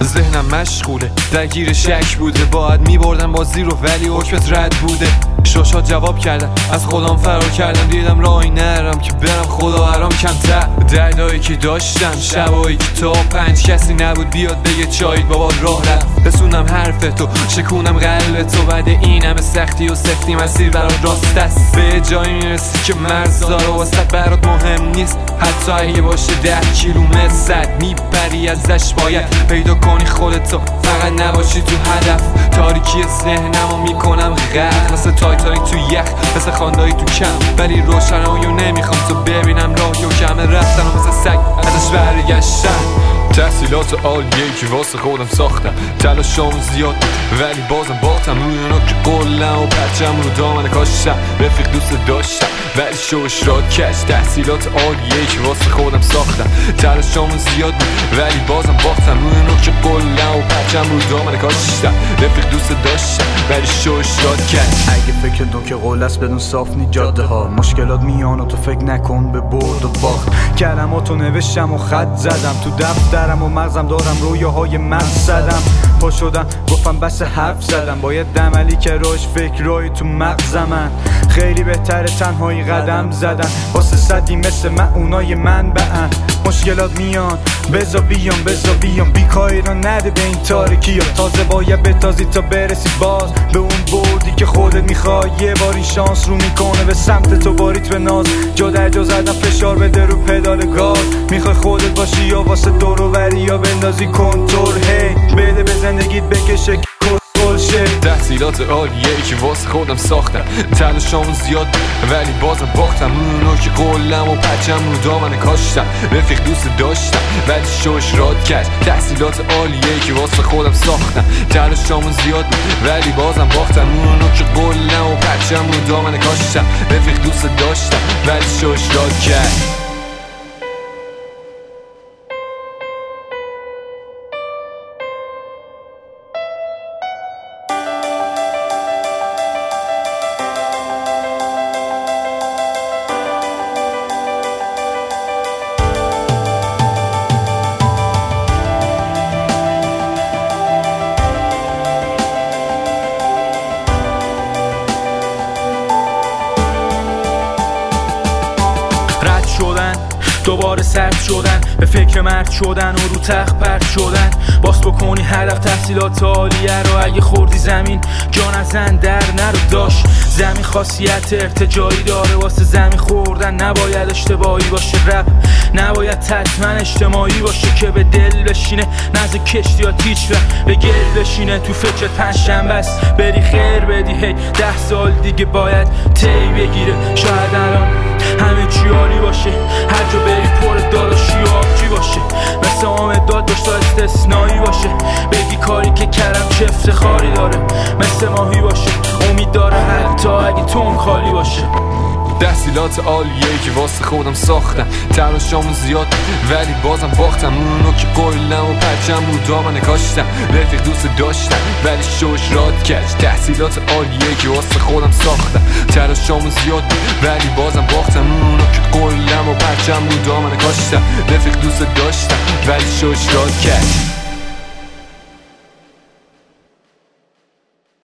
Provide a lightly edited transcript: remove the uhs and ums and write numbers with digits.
ذهنم مشغوله، درگیر شک بوده، باید میبردم بازی رو ولی حکمت رد بوده. شاشات جواب کردم، از خودم فرار کردم، دیدم راهی نرم که برم خدا حرام کمتر. دردایی که داشتم، شبایی که تا 5 کسی نبود بیاد بگه چایید بابا راه رفت. رسوندم حرفتو، شکونم قلبتو، بعد این همه سختی و سفتی مسیر برات راست است. به جایی میرسی که مرزا رو واسه برات مهم نیست، حتی اگه باشه 10 کیلومتر صد میپری ازش. باید پیدا کنی خودتو، فقط نباشی تو هدف. تاریکی ذهنمو میکنم غرق، مثل تایتانیک تو یخ، مثل خاندایی تو کم، ولی روشناییو نمیخوام تو ببینم راهی و کمه رفتن و مثل سگ ازش برگشتن. تحصیلات عالیه که واسه خودم ساختم، تلاشام زیاد ولی بازم باختم. روی اونا که قلم و پرچم رو دامن کاشتم، رفیق دوست داشتم ولی شوش راد کش. تحصیلات عالیه که واسه خودم ساختم، تلاشام زیاد ولی بازم باختم. روی اونا که قلم و پرچم رو دامن کاشتم، رفیق دوست داشتم ولی شوش راد کش. اگه فکر دون که قول است بدون صاف نی جاده ها، مشکلات میان و تو فکر نکن به برد و باخت. کلماتو نوشتم و خط زدم تو دفترم و مغزم دارم رویاهای من زدم. پا شدم گفتم بس حرف زدم، باید عملی که روش فکرایی تو مغزم من. خیلی بهتره تنهایی قدم زدن، واسه صدی مثل من اونای من بعن. مشکلات میان بزا بیام بیکاری رو نده به این تاریکی ها. تازه باید بتازی تا برسی باز به اون بردی که خودت میخوای. یه باری شانس رو میکنه به سمت تو باریت به ناز، جا در جا زدن فشار بده رو پدال گاز. میخوای خودت باشی یا واسه دور و بری یا بندازی کنترل. هی بده به زندگیت بکشه تحصیلات عالیه که واسه خودم ساختم، تلاشام زیاد ولی بازم باختم. اونو که قلم و پرچم رو دامن کاشتم، رفیق دوست داشتم ولی شوش راد کش. تحصیلات عالیه که واسه خودم ساختم، تلاشام زیاد ولی بازم باختم. اونو که قلم و پرچم رو دامن کاشتم، رفیق دوست داشتم ولی شوش راد کش. دوباره سرد شدن، به فکر مرد شدن و رو تخت پرد شدن. باز بکنی هدف تحصیلات عالیه رو، اگه خوردی زمین جان از زن در نرو. داشت زمین خاصیت ارتجایی داره، واسه زمین خوردن نباید اشتباهی باشه. رپ نباید حتما اجتماعی باشه که به دل بشینه، نزد کشتی یا تیچ و به گل بشینه. تو فکر پنجشنبه است بری خیر بدی، هی 10 سال دیگه باید تی بگیره. شاید الان همه چی عالی باشه، هر جا بری پر داداشی و آبجی باشه. مثل آمداد داشت تا استثنایی باشه، بگی کاری که کردم چه افتخاری داره. مثل ماهی باشه، امید داره حتی اگه تون خالی باشه. تحصیلات عالیه که واسه خودم ساختم، تلاشام زیاد ولی بازم باختم. اونو که قلم و پرچم رو دامن کاشتم، رفیق دوست داشتم ولی شوش راد کش. تحصیلات عالیه که واسه خودم ساختم، تلاشام زیاد ولی بازم باختم. اونو که قلم و پرچم رو دامن کاشتم، رفیق دوست داشتم ولی شوش راد کش.